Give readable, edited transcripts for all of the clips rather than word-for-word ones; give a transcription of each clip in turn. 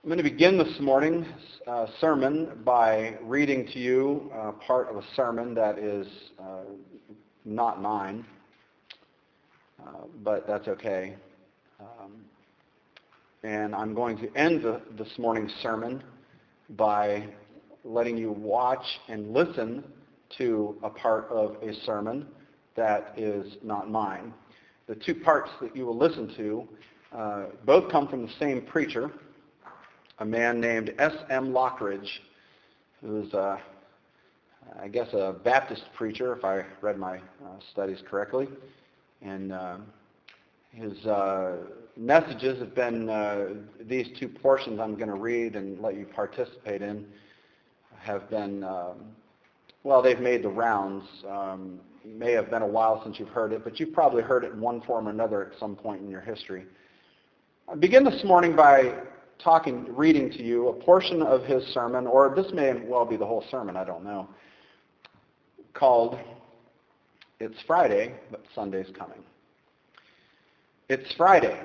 I'm going to begin this morning's sermon by reading to you part of a sermon that is not mine, but that's okay. And I'm going to end this morning's sermon by letting you watch and listen to a part of a sermon that is not mine. The two parts that you will listen to both come from the same preacher, a man named S.M. Lockridge, who's, I guess, a Baptist preacher, if I read my studies correctly. And his messages have been, these two portions I'm going to read and let you participate in, have been, they've made the rounds. May have been a while since you've heard it, but you've probably heard it in one form or another at some point in your history. I begin this morning by reading to you a portion of his sermon, or this may well be the whole sermon, I don't know, called "It's Friday, but Sunday's Coming." It's Friday.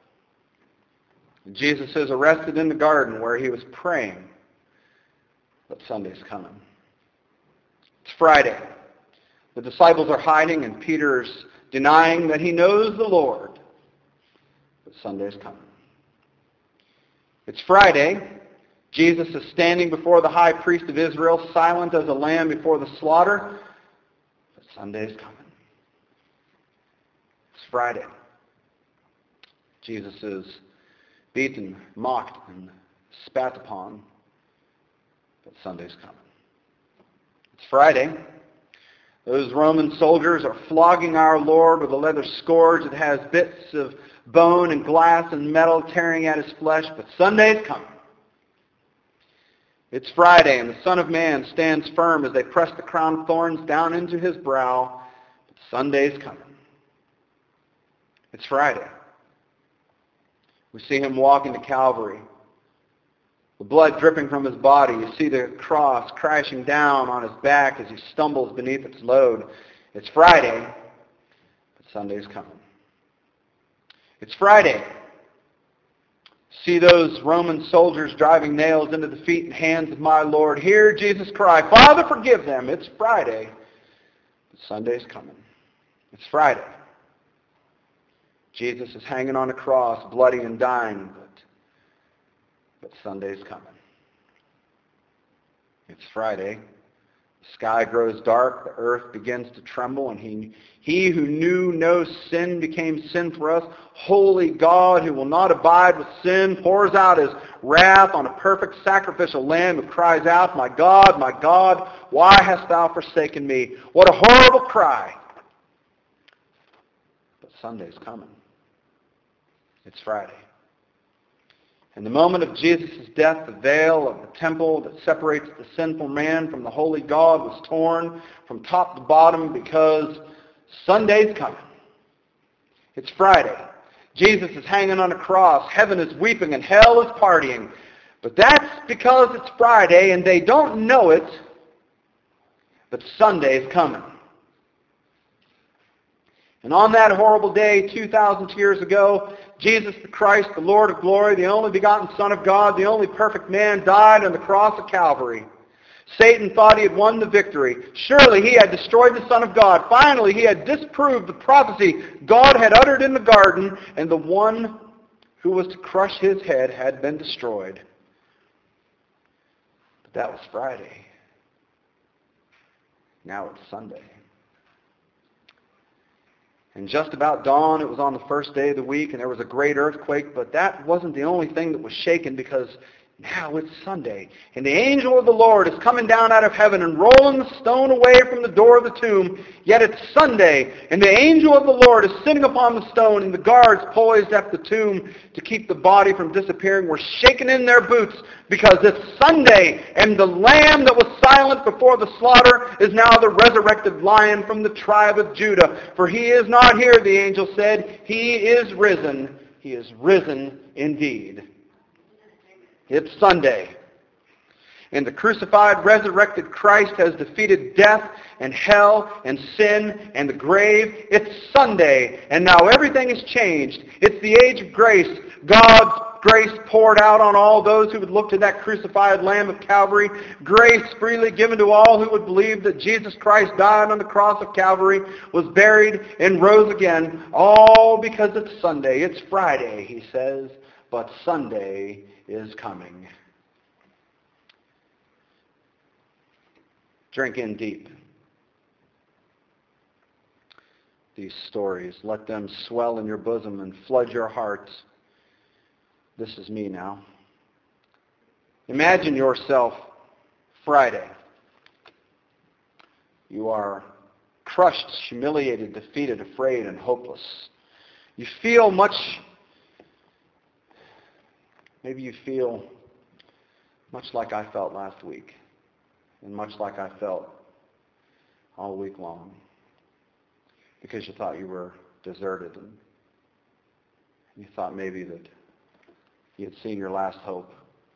Jesus is arrested in the garden where he was praying, but Sunday's coming. It's Friday. The disciples are hiding and Peter's denying that he knows the Lord, but Sunday's coming. It's Friday. Jesus is standing before the high priest of Israel, silent as a lamb before the slaughter, but Sunday's coming. It's Friday. Jesus is beaten, mocked, and spat upon, but Sunday's coming. It's Friday. Those Roman soldiers are flogging our Lord with a leather scourge that has bits of bone and glass and metal tearing at his flesh, but Sunday's coming. It's Friday, and the Son of Man stands firm as they press the crown of thorns down into his brow, but Sunday's coming. It's Friday. We see him walking to Calvary, the blood dripping from his body. You see the cross crashing down on his back as he stumbles beneath its load. It's Friday, but Sunday's coming. It's Friday. See those Roman soldiers driving nails into the feet and hands of my Lord. Hear Jesus cry, "Father, forgive them." It's Friday, but Sunday's coming. It's Friday. Jesus is hanging on a cross, bloody and dying, but Sunday's coming. It's Friday. The sky grows dark, the earth begins to tremble, and he who knew no sin became sin for us. Holy God, who will not abide with sin, pours out his wrath on a perfect sacrificial lamb who cries out, my God, why hast thou forsaken me?" What a horrible cry. But Sunday's coming. It's Friday. In the moment of Jesus' death, the veil of the temple that separates the sinful man from the holy God was torn from top to bottom because Sunday's coming. It's Friday. Jesus is hanging on a cross. Heaven is weeping and hell is partying. But that's because it's Friday and they don't know it, but Sunday's coming. And on that horrible day, 2,000 years ago, Jesus the Christ, the Lord of glory, the only begotten Son of God, the only perfect man, died on the cross of Calvary. Satan thought he had won the victory. Surely he had destroyed the Son of God. Finally, he had disproved the prophecy God had uttered in the garden, and the one who was to crush his head had been destroyed. But that was Friday. Now it's Sunday. And just about dawn, it was on the first day of the week, and there was a great earthquake, but that wasn't the only thing that was shaken, because now it's Sunday. And the angel of the Lord is coming down out of heaven and rolling the stone away from the door of the tomb. Yet it's Sunday, and the angel of the Lord is sitting upon the stone, and the guards poised at the tomb to keep the body from disappearing were shaking in their boots, because it's Sunday, and the lamb that was silent before the slaughter is now the resurrected lion from the tribe of Judah. For he is not here, the angel said. He is risen. He is risen indeed. It's Sunday. And the crucified, resurrected Christ has defeated death and hell and sin and the grave. It's Sunday, and now everything has changed. It's the age of grace. God's grace poured out on all those who would look to that crucified Lamb of Calvary. Grace freely given to all who would believe that Jesus Christ died on the cross of Calvary, was buried, and rose again, all because it's Sunday. It's Friday, he says, but Sunday is coming. Drink in deep these stories. Let them swell in your bosom and flood your hearts. This is me now. Imagine yourself Friday. You are crushed, humiliated, defeated, afraid, and hopeless. You feel maybe you feel much like I felt last week, and much like I felt all week long, because you thought you were deserted, and you thought maybe that you had seen your last hope.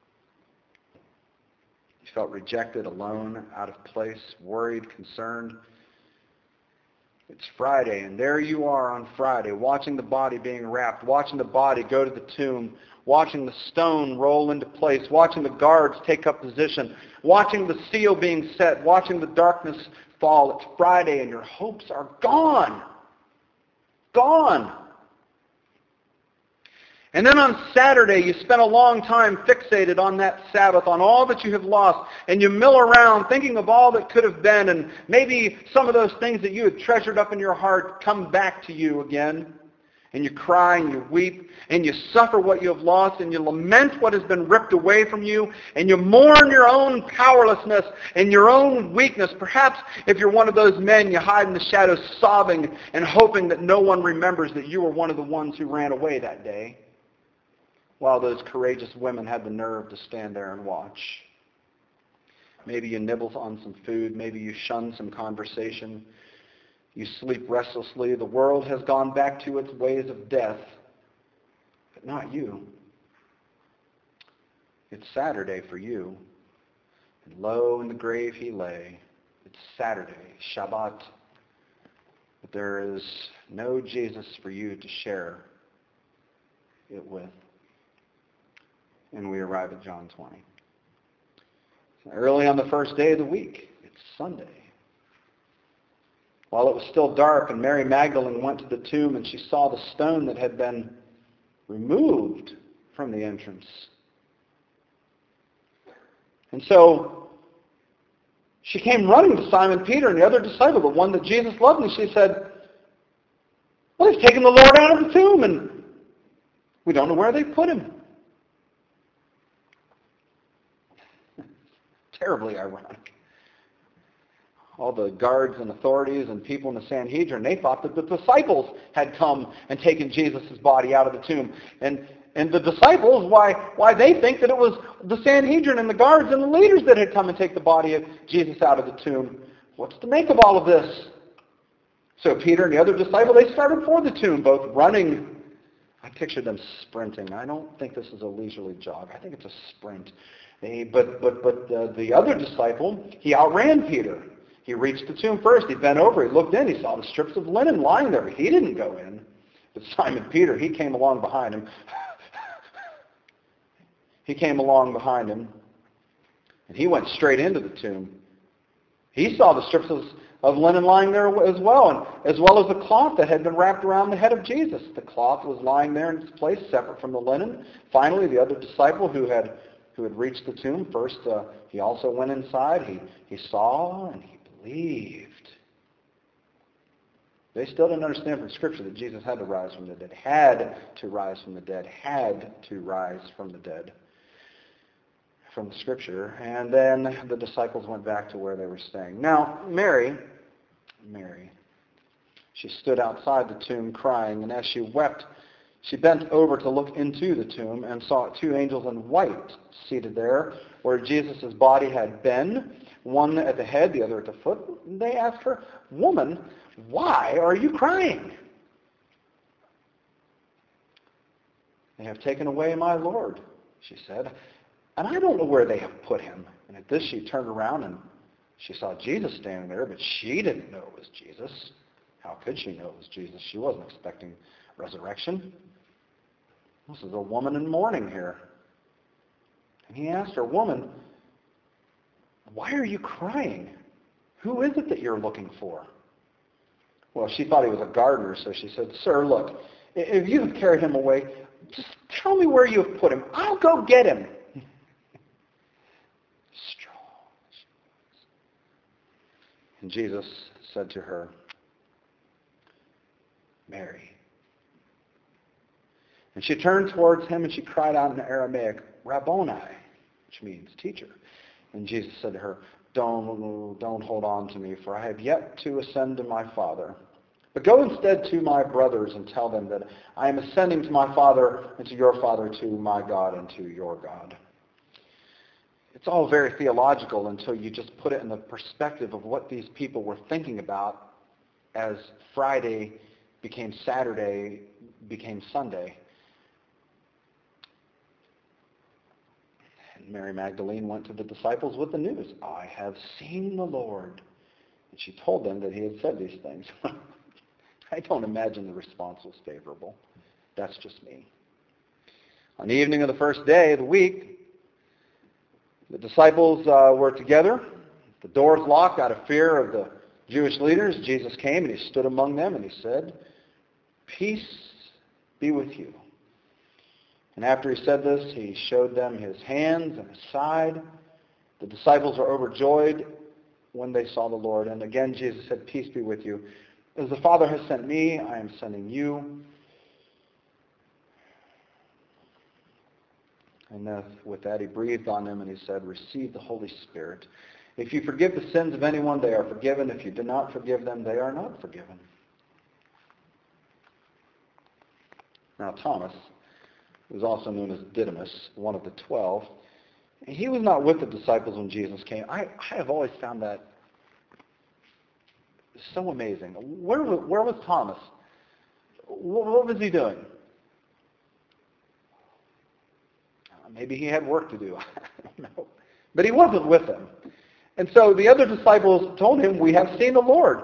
You felt rejected, alone, out of place, worried, concerned. It's Friday, and there you are on Friday, watching the body being wrapped, watching the body go to the tomb, watching the stone roll into place, watching the guards take up position, watching the seal being set, watching the darkness fall. It's Friday, and your hopes are gone. Gone. And then on Saturday, you spent a long time fixated on that Sabbath, on all that you have lost, and you mill around thinking of all that could have been, and maybe some of those things that you had treasured up in your heart come back to you again. And you cry and you weep and you suffer what you have lost and you lament what has been ripped away from you and you mourn your own powerlessness and your own weakness. Perhaps if you're one of those men, you hide in the shadows sobbing and hoping that no one remembers that you were one of the ones who ran away that day, while those courageous women had the nerve to stand there and watch. Maybe you nibble on some food. Maybe you shun some conversation. You sleep restlessly. The world has gone back to its ways of death, but not you. It's Saturday for you. And lo, in the grave he lay. It's Saturday, Shabbat. But there is no Jesus for you to share it with. And we arrive at John 20. Early on the first day of the week, it's Sunday. While it was still dark, and Mary Magdalene went to the tomb, and she saw the stone that had been removed from the entrance. And so she came running to Simon Peter and the other disciple, the one that Jesus loved, and she said, well, they've taken the Lord out of the tomb, and we don't know where they put him. Terribly ironic. All the guards and authorities and people in the Sanhedrin, they thought that the disciples had come and taken Jesus' body out of the tomb. And the disciples, why they think that it was the Sanhedrin and the guards and the leaders that had come and take the body of Jesus out of the tomb. What's to make of all of this? So Peter and the other disciple, they started for the tomb, both running. I picture them sprinting. I don't think this is a leisurely jog. I think it's a sprint. But the other disciple, he outran Peter. He reached the tomb first. He bent over. He looked in. He saw the strips of linen lying there. He didn't go in. But Simon Peter, he came along behind him. He came along behind him, and he went straight into the tomb. He saw the strips of linen lying there as well as the cloth that had been wrapped around the head of Jesus. The cloth was lying there in its place, separate from the linen. Finally, the other disciple who had reached the tomb first, he also went inside. He saw and he believed. They still didn't understand from Scripture that Jesus had to rise from the dead. Had to rise from the dead. Had to rise from the dead. From the Scripture. And then the disciples went back to where they were staying. Now, Mary, she stood outside the tomb crying, and as she wept, she bent over to look into the tomb and saw two angels in white seated there where Jesus' body had been, one at the head, the other at the foot. And they asked her, "Woman, why are you crying?" "They have taken away my Lord," she said. and I don't know where they have put him. And at this, she turned around and she saw Jesus standing there, but she didn't know it was Jesus. How could she know it was Jesus? She wasn't expecting resurrection. This is a woman in mourning here. And he asked her, "Woman, why are you crying? Who is it that you're looking for?" Well, she thought he was a gardener, so she said, "Sir, look, if you have carried him away, just tell me where you have put him. I'll go get him." Strong. And Jesus said to her, "Mary." And she turned towards him and she cried out in Aramaic, "Rabboni," which means teacher. And Jesus said to her, Don't hold on to me, for I have yet to ascend to my Father. But go instead to my brothers and tell them that I am ascending to my Father and to your Father, to my God and to your God. It's all very theological until you just put it in the perspective of what these people were thinking about as Friday became Saturday, became Sunday. And Mary Magdalene went to the disciples with the news. "I have seen the Lord." And she told them that he had said these things. I don't imagine the response was favorable. That's just me. On the evening of the first day of the week, the disciples were together, the doors locked out of fear of the Jewish leaders. Jesus came and he stood among them and he said, "Peace be with you." And after he said this, he showed them his hands and his side. The disciples were overjoyed when they saw the Lord. And again, Jesus said, "Peace be with you. As the Father has sent me, I am sending you." And with that, he breathed on them and he said, "Receive the Holy Spirit. If you forgive the sins of anyone, they are forgiven. If you do not forgive them, they are not forgiven." Now Thomas, who was also known as Didymus, one of the 12, he was not with the disciples when Jesus came. I have always found that so amazing. Where was Thomas? What was he doing? Maybe he had work to do. I don't know. But he wasn't with them. And so the other disciples told him, "We have seen the Lord."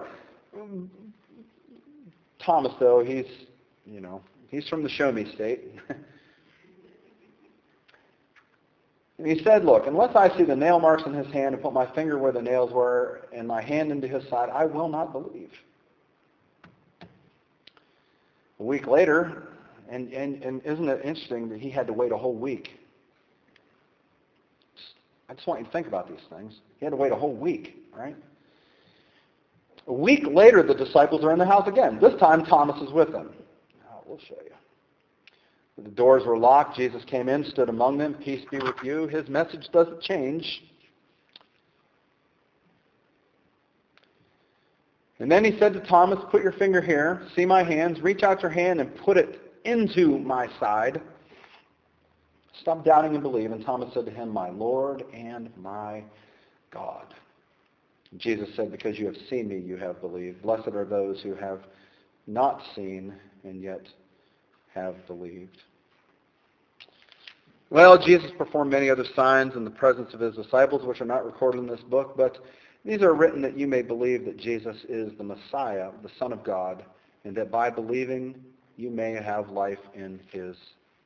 Thomas, though, he's from the show me state. And he said, "Look, unless I see the nail marks in his hand and put my finger where the nails were and my hand into his side, I will not believe." A week later, and isn't it interesting that he had to wait a whole week? I just want you to think about these things. He had to wait a whole week, right? A week later, the disciples are in the house again. This time, Thomas is with them. We'll show you. The doors were locked. Jesus came in, stood among them. "Peace be with you." His message doesn't change. And then he said to Thomas, "Put your finger here. See my hands. Reach out your hand and put it into my side. Stop doubting and believe." And Thomas said to him, "My Lord and my God." And Jesus said, "Because you have seen me, you have believed. Blessed are those who have not seen and yet have believed." Well, Jesus performed many other signs in the presence of his disciples, which are not recorded in this book, but these are written that you may believe that Jesus is the Messiah, the Son of God, and that by believing you may have life in his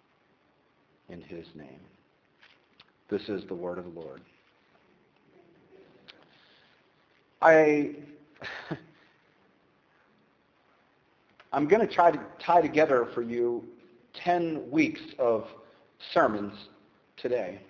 name. This is the word of the Lord. I'm going to try to tie together for you 10 weeks of sermons today.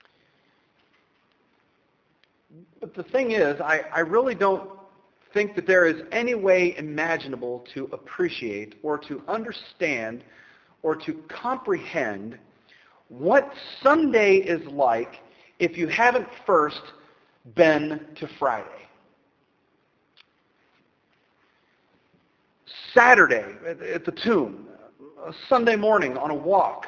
But the thing is, I really don't think that there is any way imaginable to appreciate or to understand or to comprehend what Sunday is like if you haven't first been to Friday. Saturday at the tomb, a Sunday morning on a walk.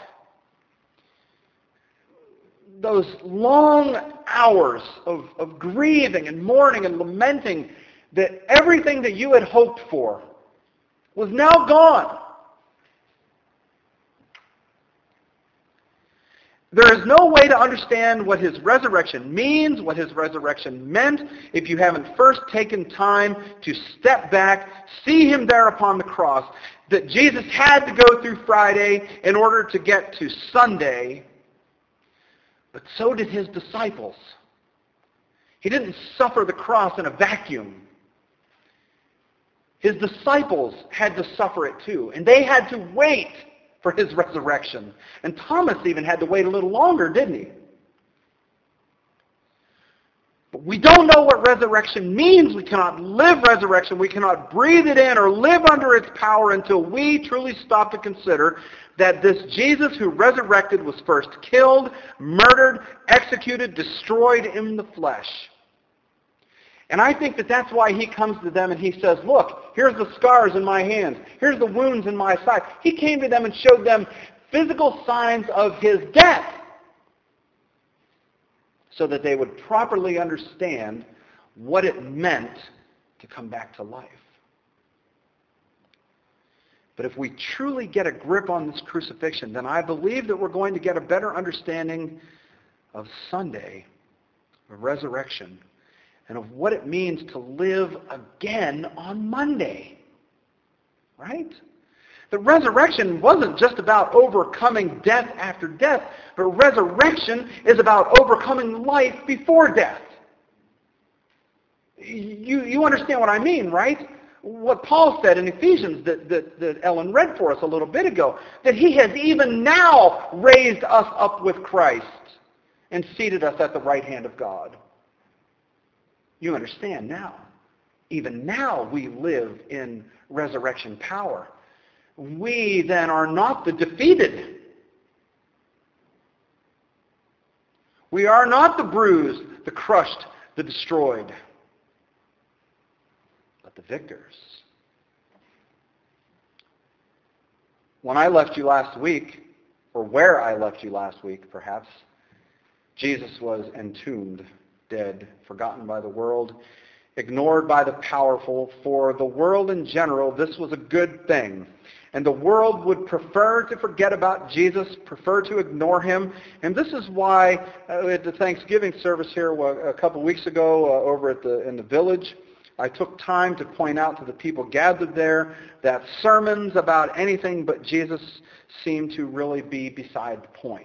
Those long hours of grieving and mourning and lamenting that everything that you had hoped for was now gone. There is no way to understand what his resurrection means, what his resurrection meant, if you haven't first taken time to step back, see him there upon the cross, that Jesus had to go through Friday in order to get to Sunday, but so did his disciples. He didn't suffer the cross in a vacuum. His disciples had to suffer it too, and they had to wait for his resurrection. And Thomas even had to wait a little longer, didn't he? But we don't know what resurrection means. We cannot live resurrection. We cannot breathe it in or live under its power until we truly stop to consider that this Jesus who resurrected was first killed, murdered, executed, destroyed in the flesh. And I think that that's why he comes to them and he says, look, here's the scars in my hands. Here's the wounds in my side. He came to them and showed them physical signs of his death so that they would properly understand what it meant to come back to life. But if we truly get a grip on this crucifixion, then I believe that we're going to get a better understanding of Sunday, of resurrection, and of what it means to live again on Monday. Right? The resurrection wasn't just about overcoming death after death, but resurrection is about overcoming life before death. You understand what I mean, right? What Paul said in Ephesians that Ellen read for us a little bit ago, that he has even now raised us up with Christ and seated us at the right hand of God. You understand now. Even now we live in resurrection power. We then are not the defeated. We are not the bruised, the crushed, the destroyed, but the victors. When I left you last week, or where I left you last week perhaps, Jesus was entombed, dead, forgotten by the world, ignored by the powerful. For the world in general, this was a good thing. And the world would prefer to forget about Jesus, prefer to ignore him. And this is why at the Thanksgiving service here a couple weeks ago over in the village, I took time to point out to the people gathered there that sermons about anything but Jesus seem to really be beside the point.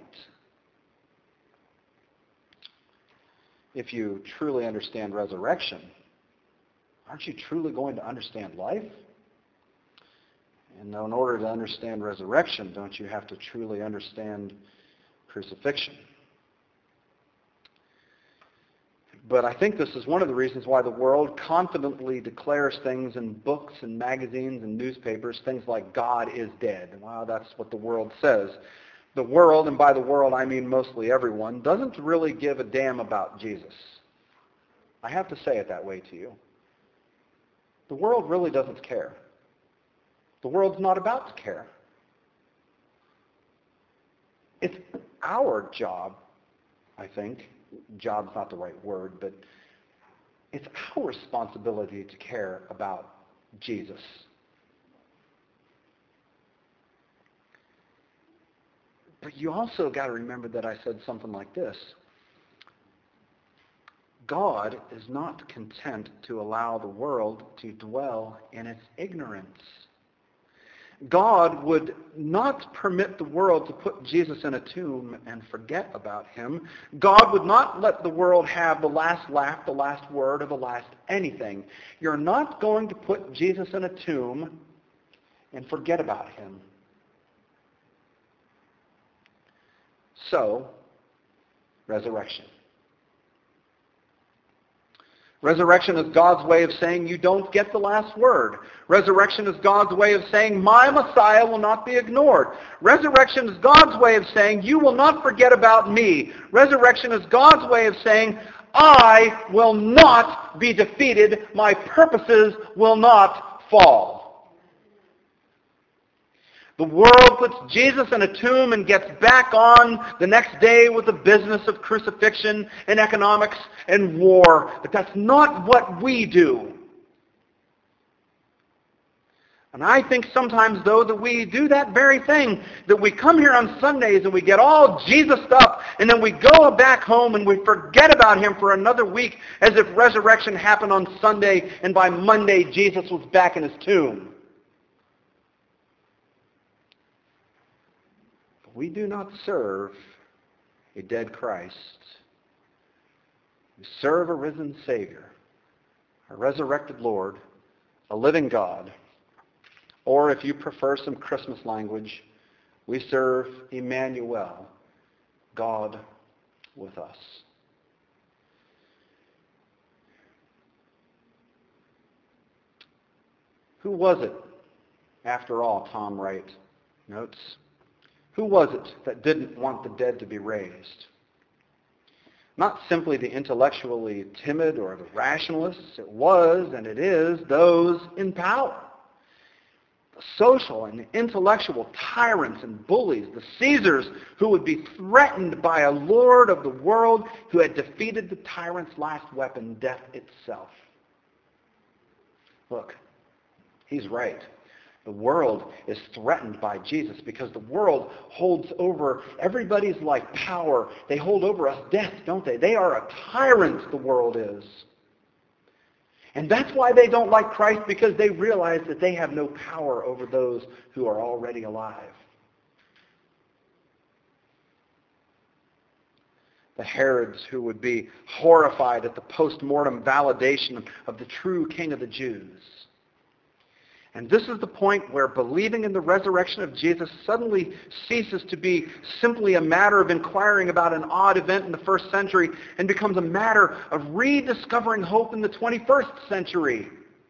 If you truly understand resurrection, aren't you truly going to understand life? And in order to understand resurrection, don't you have to truly understand crucifixion? But I think this is one of the reasons why the world confidently declares things in books and magazines and newspapers, things like God is dead. Wow, that's what the world says. The world, and by the world I mean mostly everyone, doesn't really give a damn about Jesus. I have to say it that way to you. The world really doesn't care. The world's not about to care. It's our job, I think. Job's not the right word, but it's our responsibility to care about Jesus. But you also got to remember that I said something like this. God is not content to allow the world to dwell in its ignorance. God would not permit the world to put Jesus in a tomb and forget about him. God would not let the world have the last laugh, the last word, or the last anything. You're not going to put Jesus in a tomb and forget about him. So, resurrection. Resurrection is God's way of saying you don't get the last word. Resurrection is God's way of saying my Messiah will not be ignored. Resurrection is God's way of saying you will not forget about me. Resurrection is God's way of saying I will not be defeated. My purposes will not fall. The world puts Jesus in a tomb and gets back on the next day with the business of crucifixion and economics and war. But that's not what we do. And I think sometimes, though, that we do that very thing, that we come here on Sundays and we get all Jesused up, and then we go back home and we forget about him for another week as if resurrection happened on Sunday and by Monday Jesus was back in his tomb. But we do not serve a dead Christ. We serve a risen Savior, a resurrected Lord, a living God. Or if you prefer some Christmas language, we serve Emmanuel, God with us. Who was it, after all, Tom Wright notes? Who was it that didn't want the dead to be raised? Not simply the intellectually timid or the rationalists. It was, and it is, those in power. The social and intellectual tyrants and bullies, the Caesars who would be threatened by a lord of the world who had defeated the tyrant's last weapon, death itself. Look, he's right. The world is threatened by Jesus because the world holds over everybody's like power. They hold over us death, don't they? They are a tyrant, the world is. And that's why they don't like Christ, because they realize that they have no power over those who are already alive. The Herods who would be horrified at the post-mortem validation of the true King of the Jews. And this is the point where believing in the resurrection of Jesus suddenly ceases to be simply a matter of inquiring about an odd event in the first century and becomes a matter of rediscovering hope in the 21st century.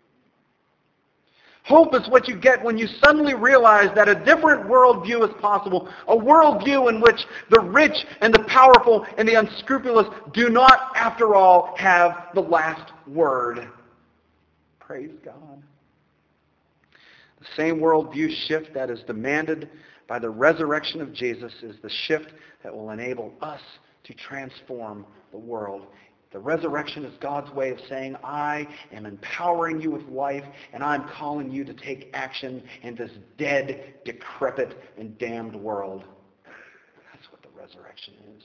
Hope is what you get when you suddenly realize that a different worldview is possible, a worldview in which the rich and the powerful and the unscrupulous do not, after all, have the last word. Praise God. The same worldview shift that is demanded by the resurrection of Jesus is the shift that will enable us to transform the world. The resurrection is God's way of saying, I am empowering you with life, and I'm calling you to take action in this dead, decrepit, and damned world. That's what the resurrection is.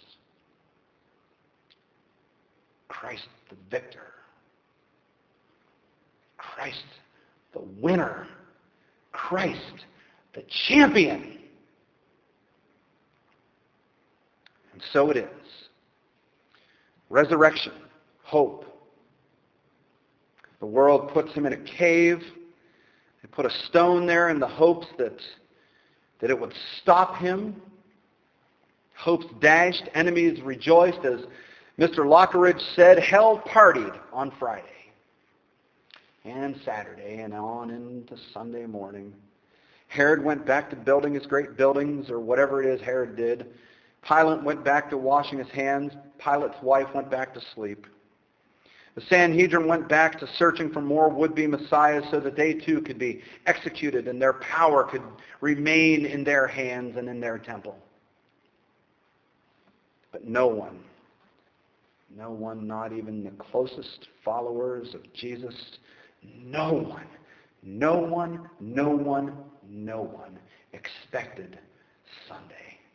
Christ the victor. Christ the winner. Christ the champion. And so it is. Resurrection, hope. The world puts him in a cave. They put a stone there in the hopes that it would stop him. Hopes dashed, enemies rejoiced. As Mr. Lockeridge said, hell partied on Friday and Saturday and on into Sunday morning. Herod went back to building his great buildings, or whatever it is Herod did. Pilate went back to washing his hands. Pilate's wife went back to sleep. The Sanhedrin went back to searching for more would-be messiahs so that they too could be executed and their power could remain in their hands and in their temple. But no one, not even the closest followers of Jesus, no one expected Sunday.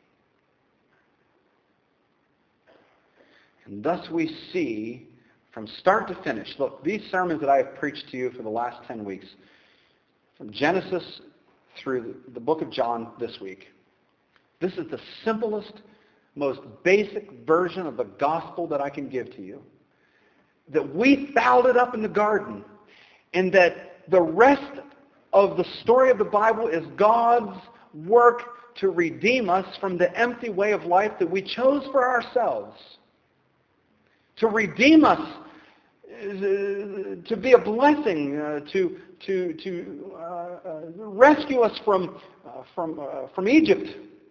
And thus we see from start to finish, look, these sermons that I have preached to you for the last 10 weeks, from Genesis through the book of John this week, this is the simplest, most basic version of the gospel that I can give to you. That we fouled it up in the garden, and that the rest of the story of the Bible is God's work to redeem us from the empty way of life that we chose for ourselves. To redeem us, to be a blessing, to rescue us from Egypt.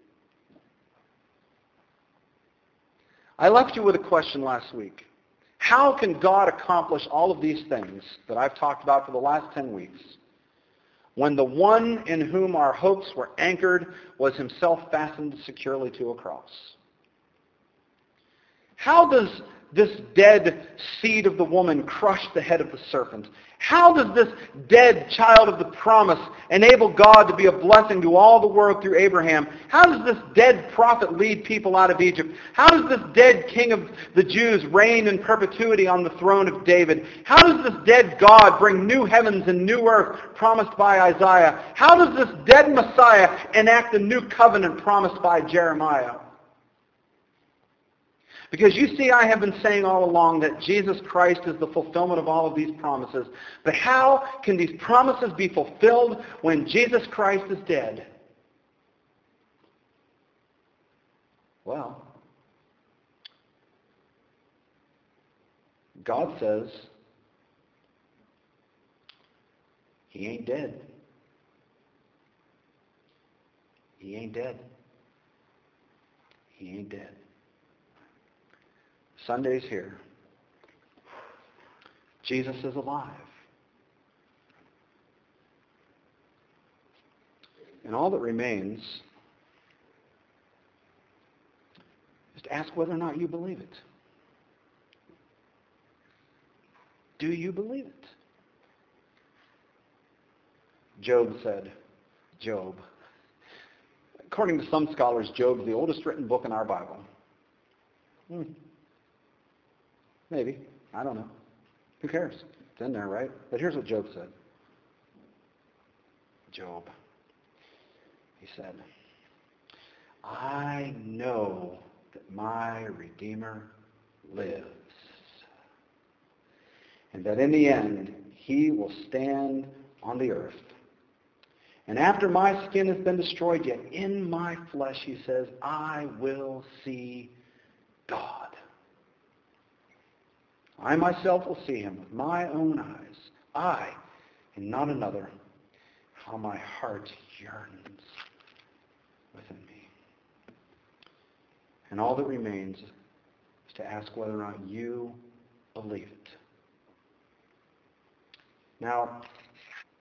I left you with a question last week. How can God accomplish all of these things that I've talked about for the last 10 weeks when the one in whom our hopes were anchored was himself fastened securely to a cross? How does this dead seed of the woman crush the head of the serpent? How does this dead child of the promise enable God to be a blessing to all the world through Abraham? How does this dead prophet lead people out of Egypt? How does this dead king of the Jews reign in perpetuity on the throne of David? How does this dead God bring new heavens and new earth promised by Isaiah? How does this dead Messiah enact a new covenant promised by Jeremiah? Because you see, I have been saying all along that Jesus Christ is the fulfillment of all of these promises. But how can these promises be fulfilled when Jesus Christ is dead? Well, God says he ain't dead. He ain't dead. He ain't dead. Sunday's here. Jesus is alive. And all that remains is to ask whether or not you believe it. Do you believe it? Job said, Job. According to some scholars, Job is the oldest written book in our Bible. Maybe. I don't know. Who cares? It's in there, right? But here's what Job said. Job. He said, I know that my Redeemer lives, and that in the end he will stand on the earth. And after my skin has been destroyed, yet in my flesh, he says, I will see God. I myself will see him with my own eyes. I, and not another. How my heart yearns within me. And all that remains is to ask whether or not you believe it. Now,